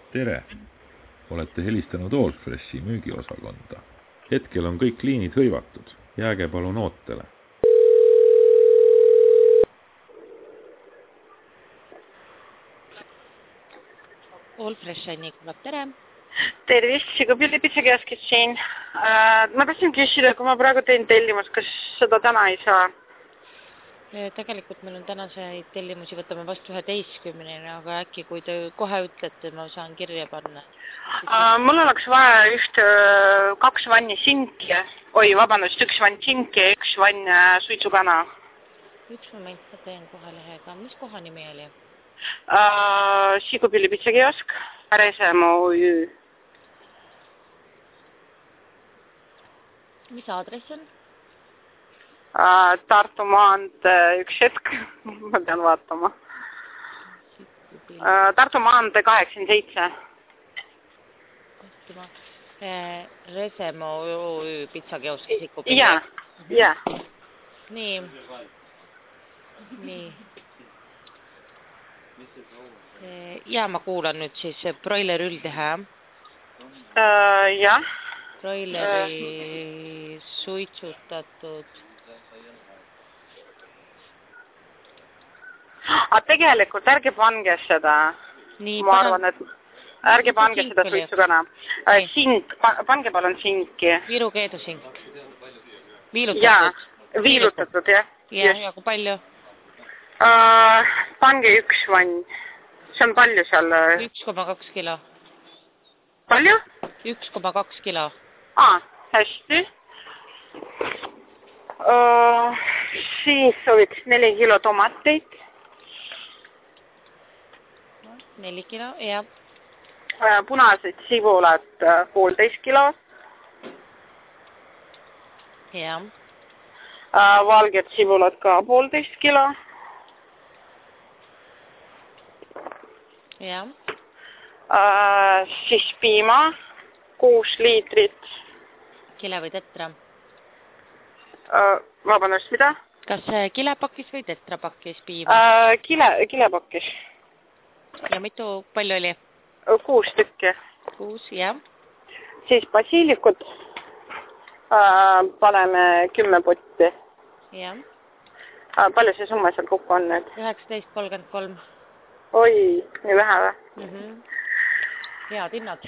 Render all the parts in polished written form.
Tere! Olete helistanud Allfreshi müügiosakonda. Hetkel on kõik liinid hõivatud. Jääge palun ootele. Allfresh on Nikolab, tere! Tervist, Sigupilli pitsakioskis siin. Ma tahtsin küsida, kui ma praegu teen tellimust, kas seda täna ei saa? Tegelikult meil on tänaseid tellimusi, võtame vastu 11, aga äkki kui te kohe ütlete, ma saan kirja panna. Mul oleks vaja 2 vanni sinki. Oi, vabandust, 1 vann sinki ja 1 vann suitsukana. Üks moment, ma teen kohe lehega. Mis koha nimi oli? Sigupilli pitsakiosk, Resemoo OÜ. Mis aadress on? Tartu maantee, üks hetk, ma pean vaatama. Tartu maantee 87. Resemoo OÜ pitsakiosk Sikupilli. Jaa. Nii. Ja ma kuulan nüüd siis broiler üldteha. Jah. Broileri suitsutatud. Tegelikult ärge pange seda. Ma arvan, et ärge pange seda suitsukana. Sink, pange palun sinki. Viru keedusink. Jaa, viilutatud, jah. Ja kui palju? Pange 1 vann. See on palju seal? 1,2 kilo. Palju? 1,2 kilo. Hästi. Siis sooviks 4 kilo tomateid. 4 kilo, jah. Punased sibulad 1,5 kilo. Jah. Valged sibulad ka 1,5 kilo. Jah. Siis piima 6 liitrit. Kile või tetra? Vabandust, mida? Kas kilepakis või tetrapakis piima? Kilepakis. Ja mitu palju oli? 6 tükki. 6, jah. Siis basiilikut paneme 10 potti. Jah. Palju see summa seal kokku on nüüd? 19,33. Oi, nii vähe või? Head hinnad.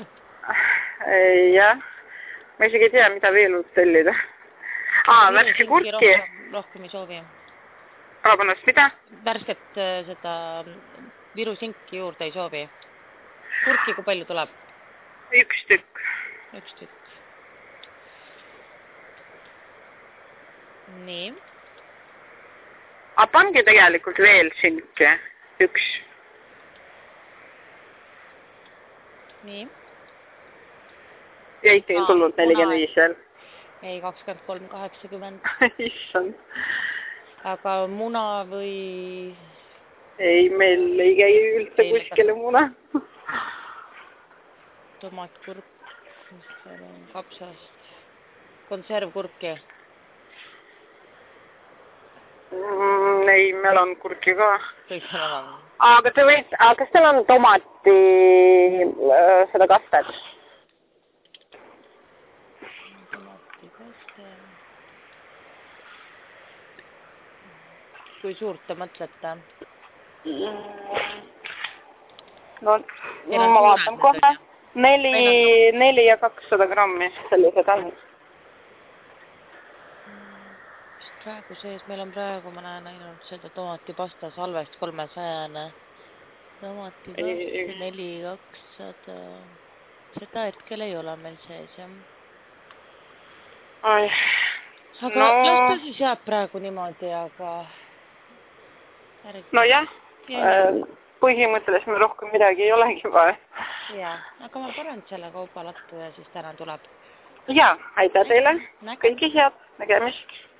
Jah. Ma isegi ei tea, mida veel võiks tellida. Värske kurki. Rohkem ei soovi. Vabandust, mida? Värsket seda Viru sinki juurde ei soovi. Kurki kui palju tuleb? 1 tükk. 1 tükk. Nii. Pange tegelikult veel sinki. 1. Nii. Jäite ei tulnud 45 veel. Ei, 23,80. Issand. Aga muna või... Ei, meil ei käi üldse kuskile muna. Tomatkurk, kapsast, konservkurki. Ei, meil on kurki ka. Kõik on oma. Aga te võite, kas teil on tomati seda kastet? Tomati kaste. Kui suurt te mõtlete? No, ma vaatan kohe. 4 ja 200 grammi sellised on. Praegu sees, meil on praegu, ma näen ainult seda tomatipasta salvest 300. Tomatipasta 4, 200. Seda hetkel ei ole meil sees, jah. Aga las ta siis jääb praegu niimoodi, aga... No jah, põhimõtteliselt meil rohkem midagi ei olegi vaja. Jaa, aga ma panen selle kauba lattu ja siis täna tuleb. Jaa, aitäh teile. Kõiki head nägemist.